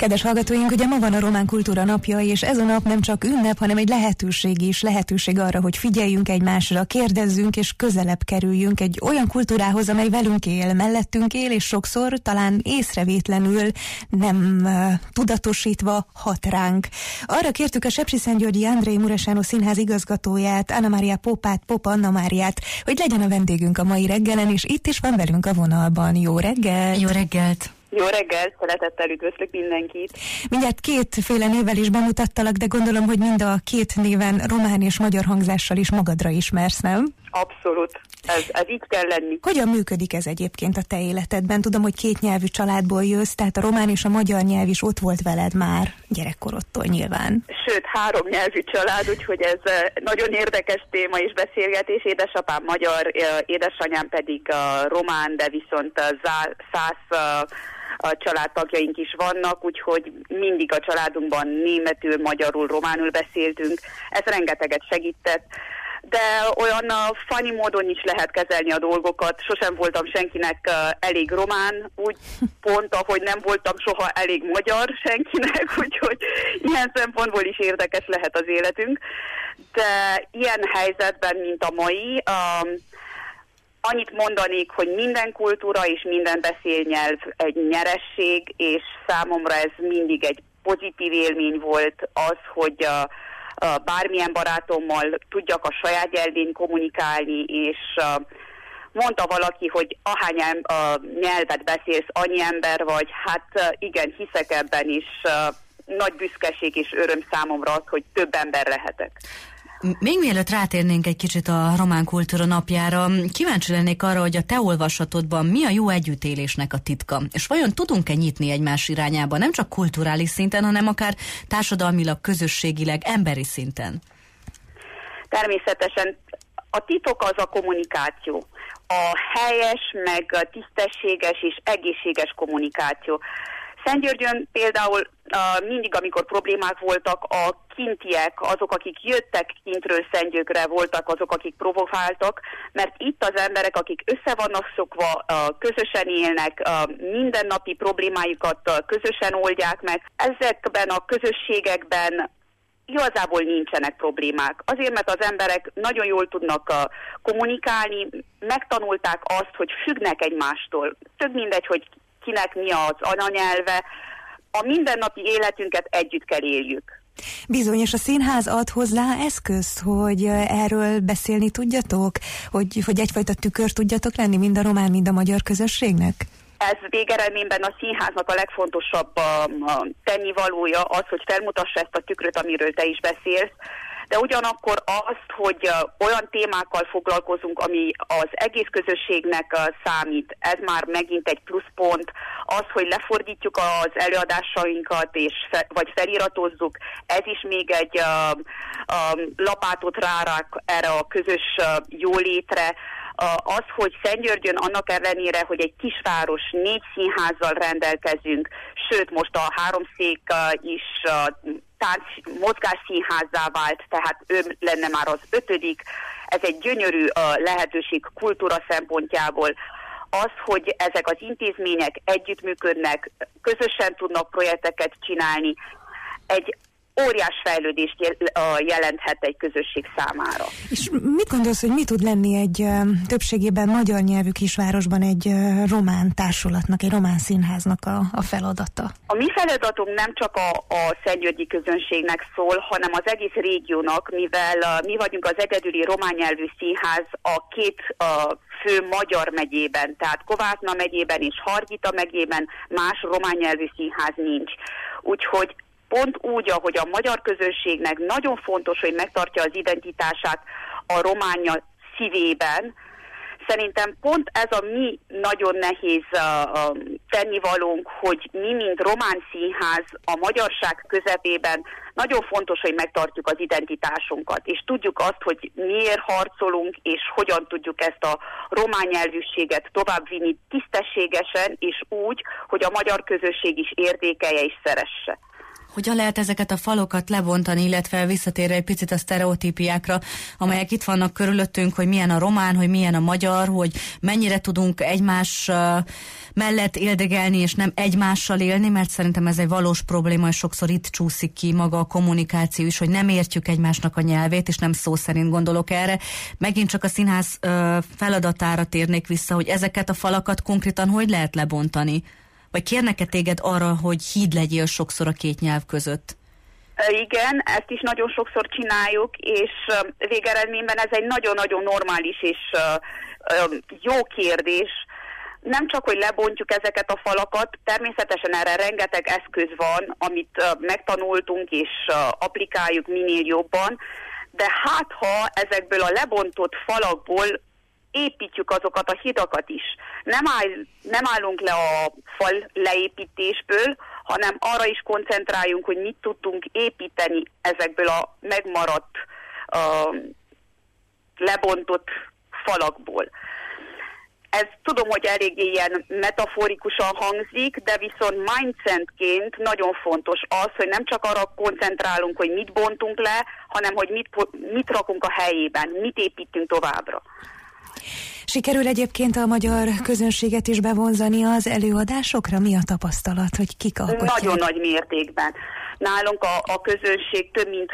Kedves hallgatóink, ugye ma van a Román Kultúra Napja, és ez a nap nem csak ünnep, hanem egy lehetőség is, lehetőség arra, hogy figyeljünk egymásra, kérdezzünk és közelebb kerüljünk egy olyan kultúrához, amely velünk él, mellettünk él, és sokszor talán észrevétlenül, nem tudatosítva hat ránk. Arra kértük a Sepsiszentgyörgyi Andrei Mureșanu Színház igazgatóját, Anna Mária Popát, Pop Anna Máriát, hogy legyen a vendégünk a mai reggelen, és itt is van velünk a vonalban. Jó reggelt! Jó reggelt! Jó reggelt, szeretettel üdvözlök mindenkit. Mindjárt kétféle névvel is bemutattalak, de gondolom, hogy mind a két néven román és magyar hangzással is magadra ismersz, nem? Abszolút, ez így kell lenni. Hogyan működik ez egyébként a te életedben? Tudom, hogy két nyelvű családból jössz, tehát a román és a magyar nyelv is ott volt veled már gyerekkorodtól nyilván. Sőt, 3 nyelvű család, úgyhogy ez nagyon érdekes téma és beszélgetés. Édesapám magyar, édesanyám pedig román, de viszont szász a családtagjaink is vannak, úgyhogy mindig a családunkban németül, magyarul, románul beszéltünk. Ez rengeteget segített, de olyan funny módon is lehet kezelni a dolgokat. Sosem voltam senkinek elég román, úgy pont, ahogy nem voltam soha elég magyar senkinek, úgyhogy ilyen szempontból is érdekes lehet az életünk. De ilyen helyzetben, mint a mai, annyit mondanék, hogy minden kultúra és minden beszélnyelv egy nyeresség, és számomra ez mindig egy pozitív élmény volt az, hogy bármilyen barátommal tudjak a saját nyelvén kommunikálni, és mondta valaki, hogy ahány nyelvet beszélsz, annyi ember vagy, hát igen, hiszek ebben is, nagy büszkeség és öröm számomra az, hogy több ember lehetek. Még mielőtt rátérnénk egy kicsit a Román Kultúra Napjára, kíváncsi lennék arra, hogy a te olvasatodban mi a jó együttélésnek a titka, és vajon tudunk-e nyitni egymás irányába, nem csak kulturális szinten, hanem akár társadalmilag, közösségileg, emberi szinten? Természetesen a titok az a kommunikáció. A helyes, meg tisztességes és egészséges kommunikáció. Szentgyörgyön például mindig, amikor problémák voltak, a kintiek, azok, akik jöttek kintről Szentgyörgyre, voltak azok, akik provokáltak, mert itt az emberek, akik össze vannak szokva, közösen élnek, mindennapi problémájukat közösen oldják meg. Ezekben a közösségekben igazából nincsenek problémák. Azért, mert az emberek nagyon jól tudnak kommunikálni, megtanulták azt, hogy függnek egymástól. Tök mindegy, hogy kinek mi az anyanyelve, a mindennapi életünket együtt kell éljük. Bizony, és a színház ad hozzá eszközt, hogy erről beszélni tudjatok, hogy egyfajta tükör tudjatok lenni mind a román, mind a magyar közösségnek? Ez végeredményben a színháznak a legfontosabb tennivalója az, hogy felmutassa ezt a tükröt, amiről te is beszélsz, de ugyanakkor azt, hogy olyan témákkal foglalkozunk, ami az egész közösségnek számít, ez már megint egy pluszpont. Az, hogy lefordítjuk az előadásainkat, vagy feliratozzuk, ez is még egy lapátot rárák erre a közös jólétre. Az, hogy Szentgyörgyön annak ellenére, hogy egy kisváros 4 színházzal rendelkezünk, sőt most a 3 szék is mozgásszínházzá vált, tehát ő lenne már az 5. Ez egy gyönyörű lehetőség kultúra szempontjából. Az, hogy ezek az intézmények együttműködnek, közösen tudnak projekteket csinálni, egy óriás fejlődést jelenthet egy közösség számára. És mit gondolsz, hogy mi tud lenni egy többségében magyar nyelvű kisvárosban egy román társulatnak, egy román színháznak a feladata? A mi feladatunk nem csak a szentgyörgyi közönségnek szól, hanem az egész régiónak, mivel mi vagyunk az egyedüli román nyelvű színház a 2 fő magyar megyében, tehát Kovászna megyében és Hargita megyében más román nyelvű színház nincs. Úgyhogy pont úgy, ahogy a magyar közönségnek nagyon fontos, hogy megtartja az identitását a románia szívében, szerintem pont ez a mi nagyon nehéz tennivalónk, hogy mi, mint román színház a magyarság közepében nagyon fontos, hogy megtartjuk az identitásunkat, és tudjuk azt, hogy miért harcolunk, és hogyan tudjuk ezt a román nyelvűséget továbbvinni tisztességesen, és úgy, hogy a magyar közösség is értékelje és szeresse. Hogyan lehet ezeket a falokat lebontani, illetve visszatérve egy picit a sztereotípiákra, amelyek itt vannak körülöttünk, hogy milyen a román, hogy milyen a magyar, hogy mennyire tudunk egymás mellett éldegelni, és nem egymással élni, mert szerintem ez egy valós probléma, és sokszor itt csúszik ki maga a kommunikáció is, hogy nem értjük egymásnak a nyelvét, és nem szó szerint gondolok erre. Megint csak a színház feladatára térnék vissza, hogy ezeket a falakat konkrétan hogy lehet lebontani? Vagy kérnek-e téged arra, hogy híd legyél sokszor a két nyelv között? Igen, ezt is nagyon sokszor csináljuk, és végeredményben ez egy nagyon-nagyon normális és jó kérdés. Nem csak, hogy lebontjuk ezeket a falakat, természetesen erre rengeteg eszköz van, amit megtanultunk és applikáljuk minél jobban, de hát ha ezekből a lebontott falakból építjük azokat a hidakat is. Nem állunk le a fal leépítésből, hanem arra is koncentráljunk, hogy mit tudtunk építeni ezekből a megmaradt, lebontott falakból. Ez tudom, hogy eléggé ilyen metaforikusan hangzik, de viszont mindsetként nagyon fontos az, hogy nem csak arra koncentrálunk, hogy mit bontunk le, hanem hogy mit rakunk a helyében, mit építünk továbbra. Sikerül egyébként a magyar közönséget is bevonzani az előadásokra? Mi a tapasztalat, hogy kik alkotják? Nagyon nagy mértékben. Nálunk a közönség több mint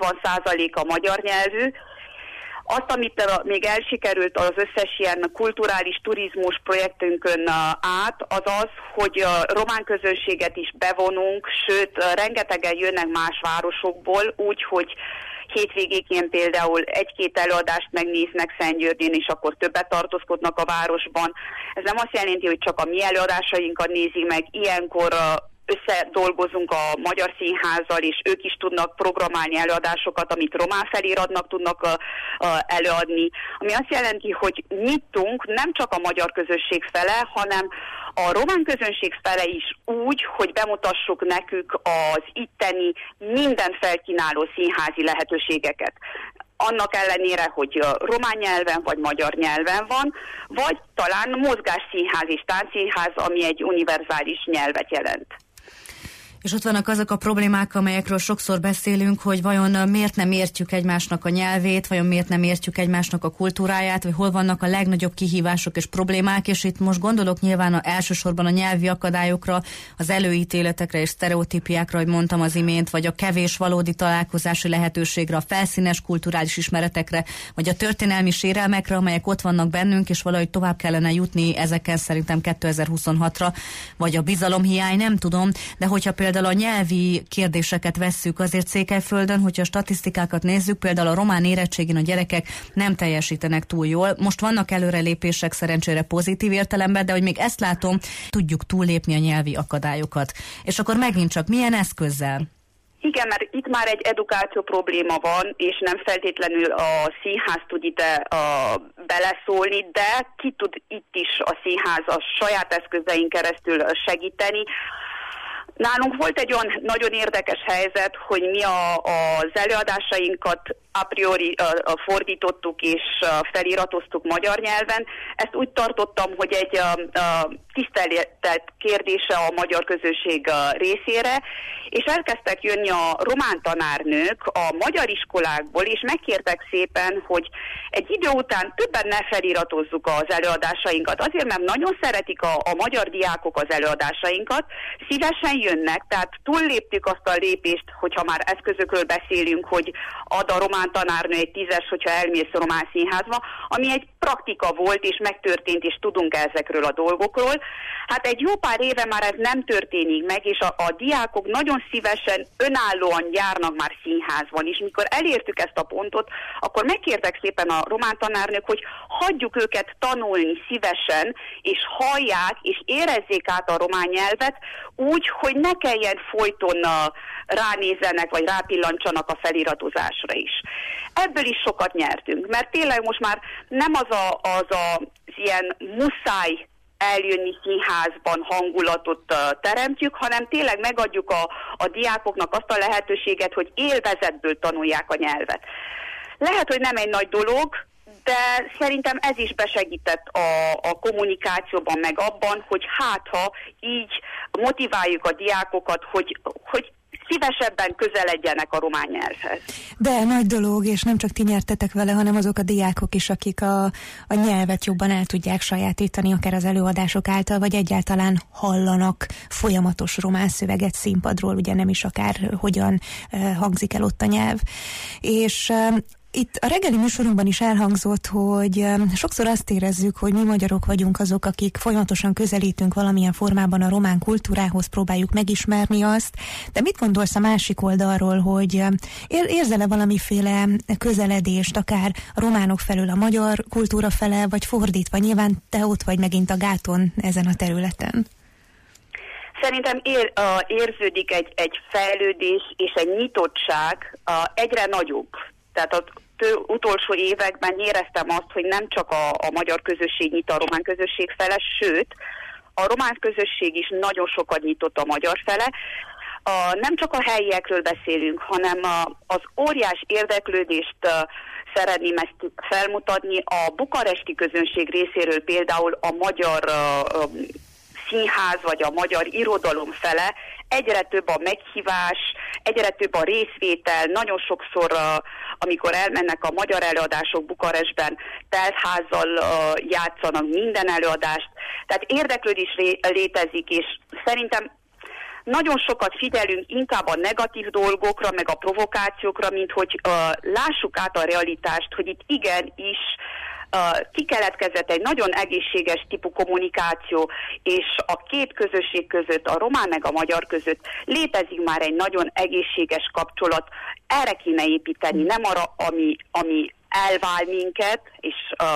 60% magyar nyelvű. Azt, amit még elsikerült az összes ilyen kulturális turizmus projektünkön át, az az, hogy a román közönséget is bevonunk, sőt, rengetegen jönnek más városokból, úgyhogy hétvégékén például egy-két előadást megnéznek Szentgyörgyén, és akkor többet tartózkodnak a városban. Ez nem azt jelenti, hogy csak a mi előadásainkat nézik meg, ilyenkor összedolgozunk a Magyar Színházzal, és ők is tudnak programálni előadásokat, amit román feliratnak tudnak előadni. Ami azt jelenti, hogy nyitunk nem csak a magyar közösség fele, hanem a román közönség fele is úgy, hogy bemutassuk nekük az itteni minden felkínáló színházi lehetőségeket. Annak ellenére, hogy román nyelven vagy magyar nyelven van, vagy talán mozgásszínház és táncszínház, ami egy univerzális nyelvet jelent. És ott vannak azok a problémák, amelyekről sokszor beszélünk, hogy vajon miért nem értjük egymásnak a nyelvét, vajon miért nem értjük egymásnak a kultúráját, vagy hol vannak a legnagyobb kihívások és problémák, és itt most gondolok nyilván elsősorban a nyelvi akadályokra, az előítéletekre és sztereotípiákra, hogy mondtam az imént, vagy a kevés valódi találkozási lehetőségre, a felszínes kulturális ismeretekre, vagy a történelmi sérelmekre, amelyek ott vannak bennünk, és valahogy tovább kellene jutni ezeken szerintem 2026-ra, vagy a bizalomhiány, nem tudom, de hogyha például a nyelvi kérdéseket vesszük, azért Székelyföldön, hogyha a statisztikákat nézzük, például a román érettségén a gyerekek nem teljesítenek túl jól. Most vannak előrelépések szerencsére pozitív értelemben, de hogy még ezt látom, tudjuk túllépni a nyelvi akadályokat. És akkor megint csak milyen eszközzel? Igen, mert itt már egy edukáció probléma van, és nem feltétlenül a színház tud ide beleszólni, de ki tud itt is a színház a saját eszközein keresztül segíteni. Nálunk volt egy olyan nagyon érdekes helyzet, hogy mi az előadásainkat a priori fordítottuk és feliratoztuk magyar nyelven. Ezt úgy tartottam, hogy egy tiszteletelt kérdése a magyar közösség részére, és elkezdtek jönni a román tanárnők a magyar iskolákból, és megkértek szépen, hogy egy idő után többen ne feliratozzuk az előadásainkat. Azért, mert nagyon szeretik a magyar diákok az előadásainkat, szívesen jönnek, tehát túlléptük azt a lépést, hogyha már eszközökről beszélünk, hogy ad a román tanárnő egy 10-es, hogyha elmész román színházba, ami egy praktika volt, és megtörtént, és tudunk ezekről a dolgokról. Hát egy jó pár éve már ez nem történik meg, és a diákok nagyon szívesen, önállóan járnak már színházban, és mikor elértük ezt a pontot, akkor megkértek szépen a román tanárnők, hogy hagyjuk őket tanulni szívesen, és hallják, és érezzék át a román nyelvet úgy, hogy ne kelljen folyton ránézzenek, vagy rápillantsanak a feliratozásra is. Ebből is sokat nyertünk, mert tényleg most már nem az ilyen muszáj eljönni színházban hangulatot teremtjük, hanem tényleg megadjuk a diákoknak azt a lehetőséget, hogy élvezetből tanulják a nyelvet. Lehet, hogy nem egy nagy dolog, de szerintem ez is besegített a kommunikációban, meg abban, hogy hát ha így motiváljuk a diákokat, hogy szívesebben közeledjenek a román nyelvhez. De nagy dolog, és nem csak ti nyertetek vele, hanem azok a diákok is, akik a nyelvet jobban el tudják sajátítani, akár az előadások által, vagy egyáltalán hallanak folyamatos román szöveget színpadról, ugye nem is akár hogyan hangzik el ott a nyelv. És itt a reggeli műsorunkban is elhangzott, hogy sokszor azt érezzük, hogy mi magyarok vagyunk azok, akik folyamatosan közelítünk valamilyen formában a román kultúrához, próbáljuk megismerni azt. De mit gondolsz a másik oldalról, hogy érzel-e valamiféle közeledést, akár a románok felől a magyar kultúra fele, vagy fordítva? Nyilván te ott vagy megint a gáton ezen a területen. Szerintem érződik egy fejlődés és egy nyitottság egyre nagyobb. Tehát az utolsó években éreztem azt, hogy nem csak a magyar közösség nyit a román közösség fele, sőt, a román közösség is nagyon sokat nyitott a magyar fele. Nem csak a helyiekről beszélünk, hanem az óriás érdeklődést szeretném ezt felmutatni a bukaresti közönség részéről, például a magyar színház vagy a magyar irodalom fele. Egyre több a meghívás, egyre több a részvétel, nagyon sokszor, amikor elmennek a magyar előadások Bukarestben, teltházzal játszanak minden előadást, tehát érdeklődés létezik, és szerintem nagyon sokat figyelünk inkább a negatív dolgokra, meg a provokációkra, mint hogy lássuk át a realitást, hogy itt igenis kikeletkezett egy nagyon egészséges típú kommunikáció, és a két közösség között, a román meg a magyar között létezik már egy nagyon egészséges kapcsolat. Erre kéne építeni, nem arra, ami elvál minket, és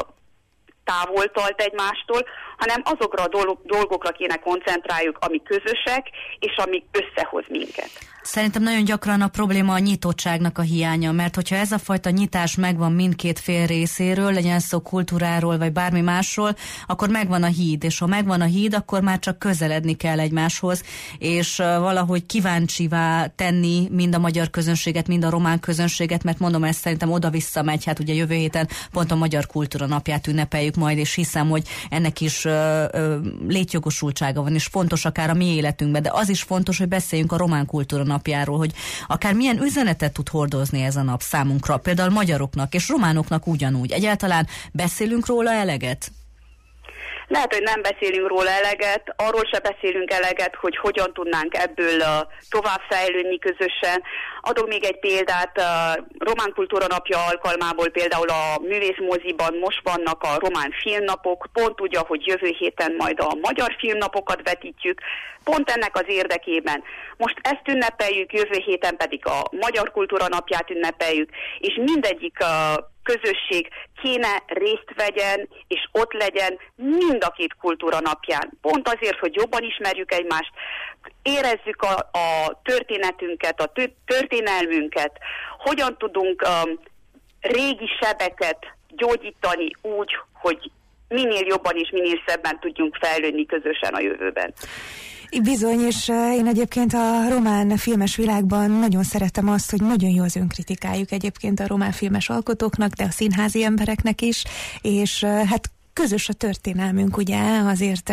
távol tart egymástól, hanem azokra a dolgokra kéne koncentráljuk, ami közösek, és ami összehoz minket. Szerintem nagyon gyakran a probléma a nyitottságnak a hiánya, mert hogyha ez a fajta nyitás megvan mindkét fél részéről, legyen szó kultúráról vagy bármi másról, akkor megvan a híd, és ha megvan a híd, akkor már csak közeledni kell egymáshoz, és valahogy kíváncsivá tenni mind a magyar közönséget, mind a román közönséget, mert mondom, ez szerintem oda-vissza megy, hát ugye jövő héten pont a Magyar Kultúra Napját ünnepeljük majd, és hiszem, hogy ennek is létjogosultsága van, és fontos akár a mi életünkben, de az is fontos, hogy beszéljünk a román kultúra napjáról, hogy akár milyen üzenetet tud hordozni ez a nap számunkra, például magyaroknak és románoknak ugyanúgy. Egyáltalán beszélünk róla eleget? Lehet, hogy nem beszélünk róla eleget, arról se beszélünk eleget, hogy hogyan tudnánk ebből tovább fejlődni közösen. Adok még egy példát, Román Kultúra Napja alkalmából például a Művészmoziban most vannak a román filmnapok, pont úgy, hogy jövő héten majd a magyar filmnapokat vetítjük, pont ennek az érdekében. Most ezt ünnepeljük, jövő héten pedig a Magyar Kultúra Napját ünnepeljük, és mindegyik közösség kéne részt vegyen, és ott legyen mind a két kultúra napján. Pont azért, hogy jobban ismerjük egymást, érezzük a történetünket, a történelmünket, hogyan tudunk régi sebeket gyógyítani úgy, hogy minél jobban és minél szebben tudjunk fejlődni közösen a jövőben. Bizony, és én egyébként a román filmes világban nagyon szeretem azt, hogy nagyon jó az önkritikájuk egyébként a román filmes alkotóknak, de a színházi embereknek is, és hát közös a történelmünk, ugye, azért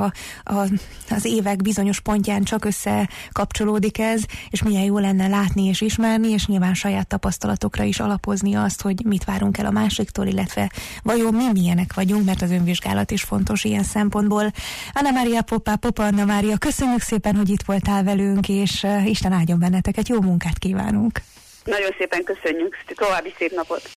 az évek bizonyos pontján csak összekapcsolódik ez, és milyen jó lenne látni és ismerni, és nyilván saját tapasztalatokra is alapozni azt, hogy mit várunk el a másiktól, illetve vajon mi milyenek vagyunk, mert az önvizsgálat is fontos ilyen szempontból. Anna Mária Popa Anna Mária, köszönjük szépen, hogy itt voltál velünk, és Isten áldjon benneteket, jó munkát kívánunk! Nagyon szépen köszönjük, további szép napot!